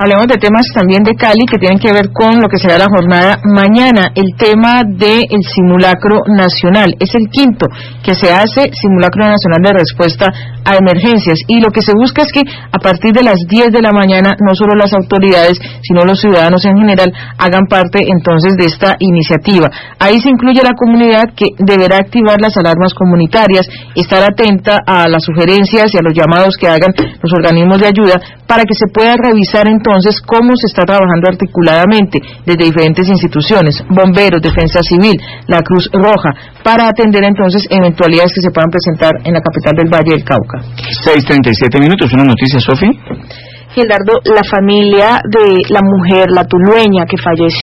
Hablemos de temas también de Cali que tienen que ver con lo que será la jornada mañana, el tema del simulacro nacional. Es el quinto que se hace, simulacro nacional de respuesta a emergencias, y lo que se busca es que a partir de las 10 de la mañana no solo las autoridades, sino los ciudadanos en general hagan parte entonces de esta iniciativa. Ahí se incluye la comunidad, que deberá activar las alarmas comunitarias, estar atenta a las sugerencias y a los llamados que hagan los organismos de ayuda, para que se pueda revisar entonces cómo se está trabajando articuladamente desde diferentes instituciones, bomberos, defensa civil, la Cruz Roja, para atender entonces eventualidades que se puedan presentar en la capital del Valle del Cauca. 6:37 minutos, una noticia, Sofi. Gildardo, la familia de la mujer, la tulueña que falleció